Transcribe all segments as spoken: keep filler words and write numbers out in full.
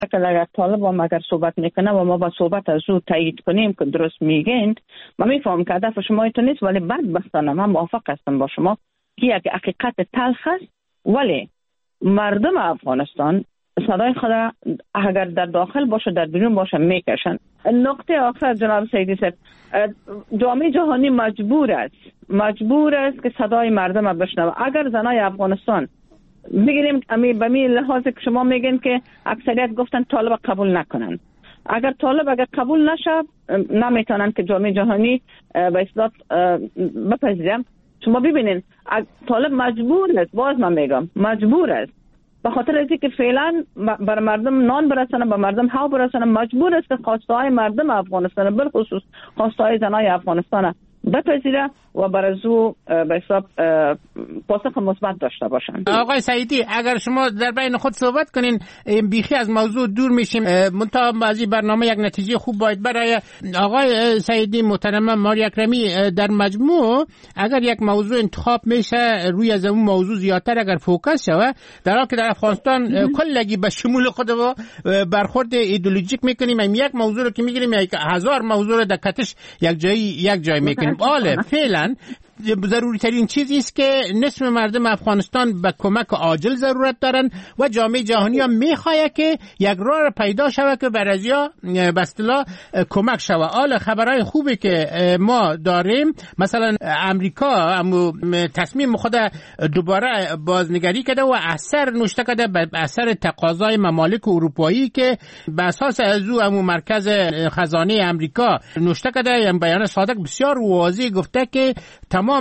اگر طالب هم اگر صحبت میکنه و ما با صحبت از او تایید کنیم که درست میگین، من میفهم که هدف شما ایتون نیست، ولی بدبختانه من موافق هستم با شما که یک حقیقت تلخ است. ولی مردم افغانستان صدای خود اگر در داخل باشه در بیرون باشه میکشن. نقطه آخر جناب سیدی صاحب، جامعه جهانی مجبور است مجبور است که صدای مردم را بشنوه. اگر زنای افغانستان بگیریم امی به می لحاظ که شما میگین که اکثریت گفتن طالب قبول نکنن، اگر طالب اگر قبول نشه نمیتونن که جامعه جهانی به اصطلاح بپذیرم. شما ببینین طالب مجبور است، باز من میگم مجبور است، به خاطر از اینکه فعلا بر مردم نان برسانه، به مردم هوا برسانه، مجبور است که خواسته های مردم افغانستان بالخصوص خواسته های زنای افغانستان بپذیره و برازو به حساب پاسخ مثبت داشته باشند. آقای سعیدی، اگر شما در بین خود صحبت کنین بیخی از موضوع دور میشیم، منتها از این برنامه یک نتیجه خوب باید برای آقای سعیدی محترم ماری اکرمی. در مجموع اگر یک موضوع انتخاب میشه روی از اون موضوع زیادتر اگر فوکس شود، در حالی که در افغانستان کلگی به شمول خود و برخورد ایدئولوژیک میکنیم، این یک موضوع رو که میگیریم یک هزار موضوع رو در کتش یک جایی یک جای میکنیم. آله فعلا ضروری ترین چیزی است که نصف مردم افغانستان به کمک عاجل ضرورت دارن و جامعه جهانی هم میخواد که یک راه پیدا شود که برازیا به اصطلاح کمک شود. حالا خبرهای خوبی که ما داریم، مثلا امریکا هم تصمیم خود دوباره بازنگری کرده و اثر نوشته کرده به اثر تقاضای ممالک اروپایی که به اساس از او هم مرکز خزانه امریکا نوشته کرده، یعنی بیان صادق بسیار واضح گفته که تمام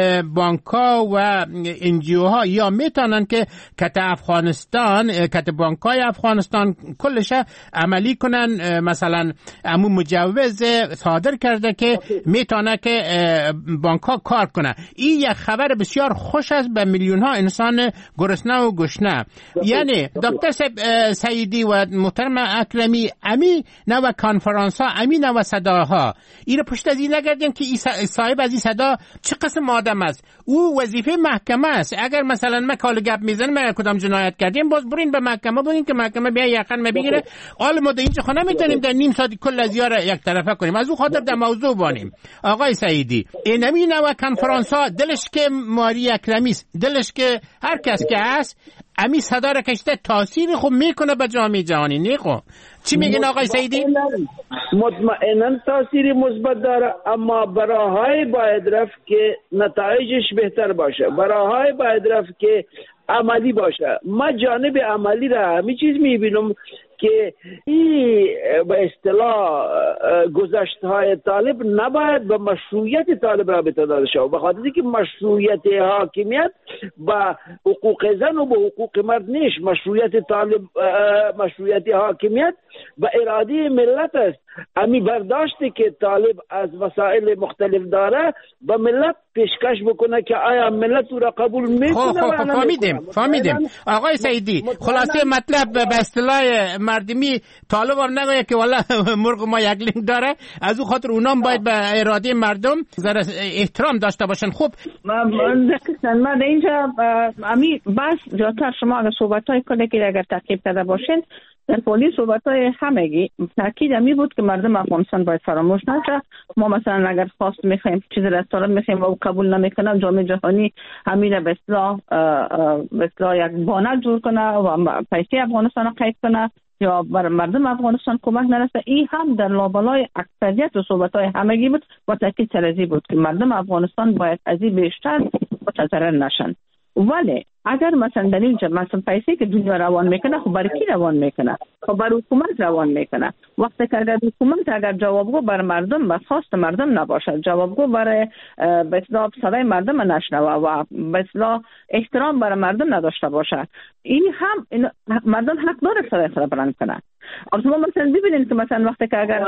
بانک‌ها و انجیوها یا میتونن که کت افغانستان کت بانک‌های افغانستان کلش عملی کنن. مثلا امو مجوز صادر کرده که میتونه که بانک‌ها کار کنه. این یک خبر بسیار خوش است به میلیون‌ها انسان گرسنه و گشنه. یعنی دکتر سعیدی و محترم اکرمی، امی نو کانفرانس ها، امی نو صداها، این پشت از این نگردیم که صاحب از این صدا چه قسم آدم است. او وظیفه محکمه است. اگر مثلا ما کال گپ میزنیم ما کدام جنایت کردیم، باز برین به محکمه، برین که محکمه بیا یقین ما بگیره. حالا ما در اینجا خونه میتونیم در نیم ساعت کل از یار یک طرفه کنیم، از اون خاطر در موضوع بانیم. آقای سعیدی، این نمی نوع کنفرانس ها دلش که ماری اکرمی است، دلش که هر کس که هست امی صدا را کشته تاثیر خوب میکنه به جامعه جهانی. نیخو چی میگین آقای سعیدی؟ مطمئنا تاثیر مثبت داره، اما براهای باید رفت که نتایجش بهتر باشه، براهای باید رفت که عملی باشه. ما جانب عملی را همین چیز میبینم که این به اصطلاح گذشته‌های طالب نباید به مشروعیت طالب رابطه داده شود، به خاطر اینکه مشروعیت حاکمیت با حقوق زن و به حقوق مرد نیست. مشروعیت طالب مشروعیت حاکمیت به اراده ملت است. امی برداشتی که طالب از وسایل مختلف داره به ملت پیشکش بکنه که آیا ملت او را قبول میکنه. خب خب فهمیدیم فهمیدیم آقای سعیدی. خلاصه مطلب به اصطلاح مردمی طالب هم نگوید که والله مرغ ما یک لنگ داره، از او خاطر اونام باید به اراده مردم ذره احترام داشته باشن. خب من من اینجا امی بس جاتر شما اگر صحبت‌های کلی که اگر تعقیب کرده باشین در پلیس صحبت‌های همگی تاکید می بود که مردم افغانستان باید فراموش نشه. ما مثلا اگر خواست می‌خوایم چیزی را طالب می‌خوایم و قبول نمی‌کنه، جامعه جهانی همین به اصطلاح به اصطلاح یک بانک جور کنه و پیسه افغانستان را قید کنه یا بر مردم افغانستان کمک نرسه. این هم در لابلای اکثریت و صحبت‌های همگی بود و تاکید سرازی بود که مردم افغانستان باید از این بیشتر متضرر نشن. ولی اگر مثلا در اینجا مثلا پیسه که دنیا روان میکنه، خب برای کی روان میکنه؟ خب برای حکومت روان میکنه. وقتی که اگر حکومت اگر جوابگو بر مردم و خواست مردم نباشد، جوابگو برای به اصطلاح صدای مردم نشنوه و به اصطلاح احترام برای مردم نداشته باشه، این هم این مردم حق داره صدای خود بلند کنه. اما مثلا ببینید که مثلا وقتی که اگر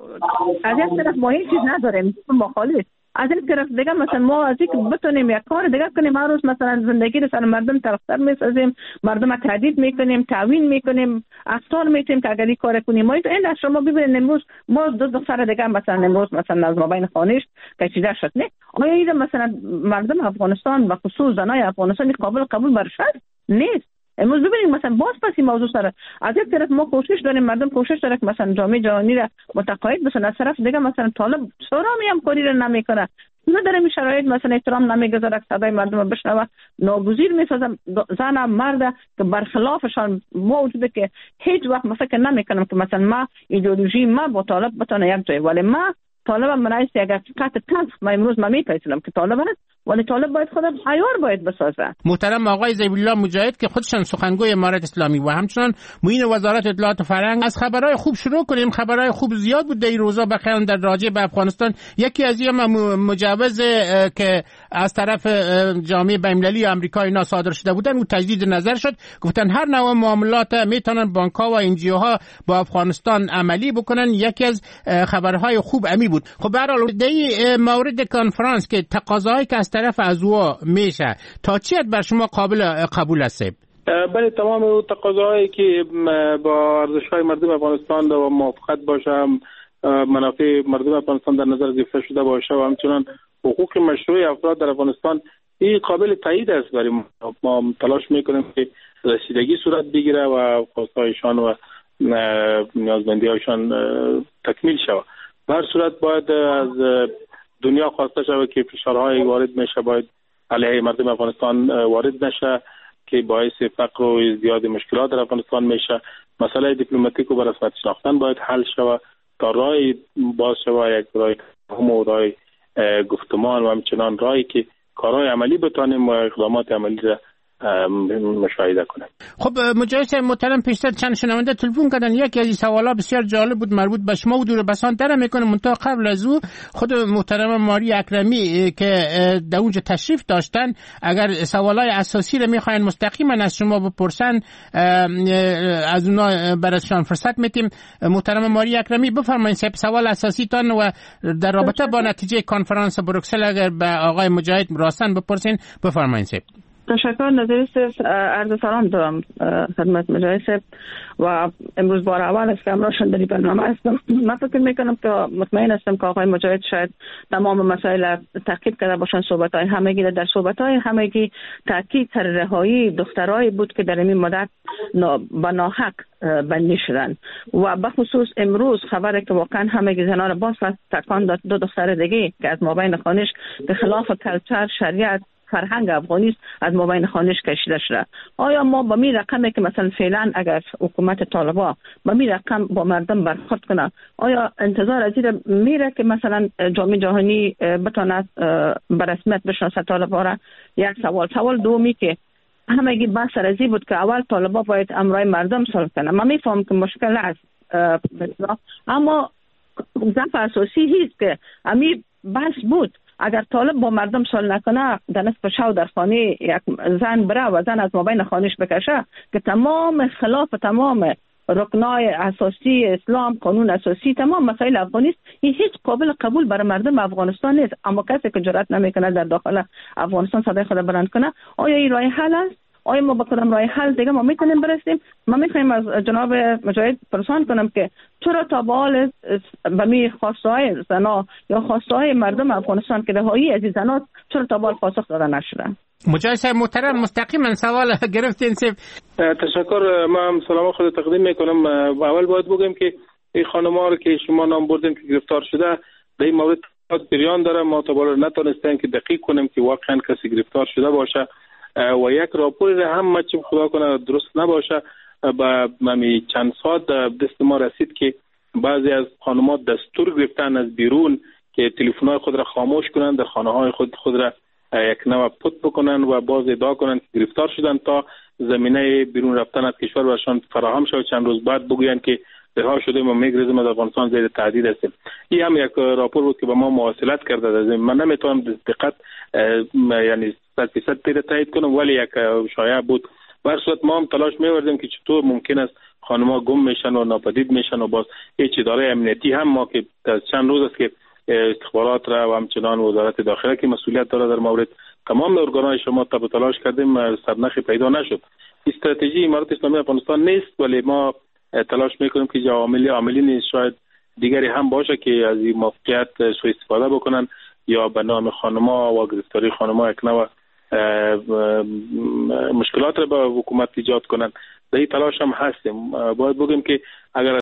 از یک طرف ما هیچ چیز نداریم مخالف، از این طرف دیگه مثلا ما از اینکه بتونیم یک کار دیگه کنیم، هر روز مثلا زندگی رو سر مردم تلختر میسازیم، مردم رو تهدید میکنیم، تعوین میکنیم، اخطار میتیم که اگر این کار کنیم. ما این از شما ببینید امروز ما دو دختر دیگه مثلا امروز مثلا از مابین خانش که چیزا شد، نه آیا این مثلا مردم افغانستان و خصوص زنای افغانستان قابل قبول برشد نیست. امروز ببینید مثلا باز پس این موضوع سره از یک طرف ما کوشش داریم، مردم کوشش داره که مثلا جامعه جهانی را متقاعد بسن، از طرف دیگه مثلا طالب سرامی هم کاری را نمیکنه، نه در این شرایط مثلا احترام نمیگذاره که صدای مردم رو بشنوه، ناگزیر میسازه زن مرد که برخلافشان موجوده که هیچ وقت مثلا که نمیکنم که مثلا ما ایدئولوژی ما با طالب بتونه یک جای، ولی ما طالب من رئیس اگر قطع تنز ما امروز ما میپیسونم که طالب هست، ولی طالب باید خود عیار باید بسازه. محترم آقای ذبیح الله مجاهد که خودشان سخنگوی امارت اسلامی و همچنان معین وزارت اطلاعات و فرهنگ، از خبرهای خوب شروع کنیم. خبرهای خوب زیاد بود در این روزا بخیرن در راجع به افغانستان. یکی از این مجوز که از طرف جامعه بین‌المللی آمریکا اینا صادر شده بودن و تجدید نظر شد، گفتن هر نوع معاملات میتونن بانک‌ها و ان جی اوها با افغانستان عملی بکنن. یکی از خبرهای خوب امی بود. خب به هر حال در این مورد کنفرانس که تقاضاهایی که از طرف عضوها میشه تا چی حد بر شما قابل قبول است؟ بله، تمام تقاضاهایی که با ارزش‌های مردم افغانستان و موافقت باشه، منافع مردم افغانستان در نظر گرفته شده باشه و همچنان حقوق مشروع افراد در افغانستان، این قابل تایید است. برای ما تلاش میکنیم که رسیدگی صورت بگیره و خواستهایشان و نیازمندی‌هایشان تکمیل شود. به هر صورت باید از دنیا خواسته شود که فشارهای وارد میشه باید علیه مردم افغانستان وارد نشه که باعث فقر و ازدیاد مشکلات در افغانستان میشه. مسئله دیپلماتیک و به رسمیت شناختن باید حل شود تا راه باز شود، یک راه هم و راه گفتمان و همچنان راهی که کارهای عملی بتانیم و اقدامات عملی را مشاهده کنیم. خب مجاهد محترم، پیشتر چند شنونده تلفن کردن، یکی از این سوالا بسیار جالب بود، مربوط به شما و دور بسان تر میکنه. منتها قبل از او خود محترم ماری اکرمی که در اونجا تشریف داشتن، اگر سوالای اساسی رو میخواین مستقیما از شما بپرسن از اونا براشون فرصت میتیم. محترم ماری اکرمی بفرمایید سوال اساسی تان و در رابطه با نتیجه کنفرانس بروکسل اگر به آقای مجاهد راستن بپرسین بفرمایید. تشکر. نظری صرف عرض سلام دارم خدمت مجاهد صاحب و امروز بار اول است که امروزشان در این برنامه هستم. من فکر میکنم که مطمئن هستم که آقای مجاهد شاید تمام مسائل تعقیب کرده باشن. صحبت های همگی در صحبت های همگی تاکید سر رهایی دخترایی بود که در این مدت با ناحق بندی شدن و بخصوص امروز خبره که واقعا همگی زنان را باز تکان داد. دو دختر دیگه که از مابین خانش به خلاف کلچر شریعت فرهنگ افغانی از مابین خانش کشیده شده. آیا ما با می رقمی که مثلا فعلا اگر حکومت طالبا با می رقم با مردم برخورد کنه، آیا انتظار از این میره که مثلا جامعه جهانی بتونه به رسمیت بشناسه طالبا را؟ یک سوال. سوال دومی که همگی بحث رزی بود که اول طالبا باید امرای مردم صلح کنه. من میفهم که مشکل است، اما ضعف اساسی هست که امی بحث بود اگر طالب با مردم صلح نکنه در نصف شو در خانه یک زن بره و زن از مابین خانش بکشه که تمام خلاف تمام رکنای اساسی اسلام، قانون اساسی، تمام مسائل افغانی است، این هیچ قابل قبول برای مردم افغانستان نیست. اما کسی که جرأت نمیکنه در داخل افغانستان صدای خود بلند کنه، آیا این راه حل است؟ آیا ما با کدام راه حل دیگه ما میتونیم برسیم؟ ما میخوایم از جناب مجاهد پرسان کنم که چرا تا به حال به می خواستهای زنا یا خواستهای مردم افغانستان که رهایی از این زنا چرا تا به حال پاسخ داده نشده؟ مجاهد صاحب محترم مستقیما سوال گرفتین. تشکر. من سلام خود تقدیم میکنم. اول باید بگم که این خانم‌ها رو که شما نام بردین که گرفتار شده در این مورد بریان داره. ما تا بالا نتونستیم که دقیق کنیم که واقعا کسی گرفتار شده باشه و یک راپوری را هم چه خدا کنه درست نباشه. با ممی چند ساعت دست ما رسید که بعضی از خانم‌ها دستور گرفتن از بیرون که تلفن‌های خود را خاموش کنند، در خانه‌های خود خود را یک نوع پت بکنن و باز ادعا کنند که گرفتار شدن تا زمینه بیرون رفتن از کشور برشان فراهم شود. چند روز بعد بگویند که رها شدیم و میگریزیم از افغانستان زیر تهدید هستیم. این هم یک راپور بود که به ما مواصلت کرده. من نمیتونم دقت یعنی صد درصد تایید کنم، ولی یک شایعه بود. به هر صورت ما هم تلاش می‌وردیم که چطور ممکن است خانم‌ها گم میشن و ناپدید میشن و باز هیچ اداره امنیتی هم ما که چند روز است که استخبارات را و همچنان وزارت داخله که مسئولیت داره در مورد تمام ارگان‌های شما تب تلاش کردیم، سرنخی پیدا نشد. استراتژی امارت اسلامی افغانستان نیست، ولی ما تلاش میکنیم که عاملی عاملین شاید دیگری هم باشه که از این موقعیت سوء استفاده بکنن یا به نام خانم‌ها و گرفتاری خانم‌ها یک نوع مشکلات را به حکومت ایجاد کنند. در این تلاش هم هستیم. باید بگیم که اگر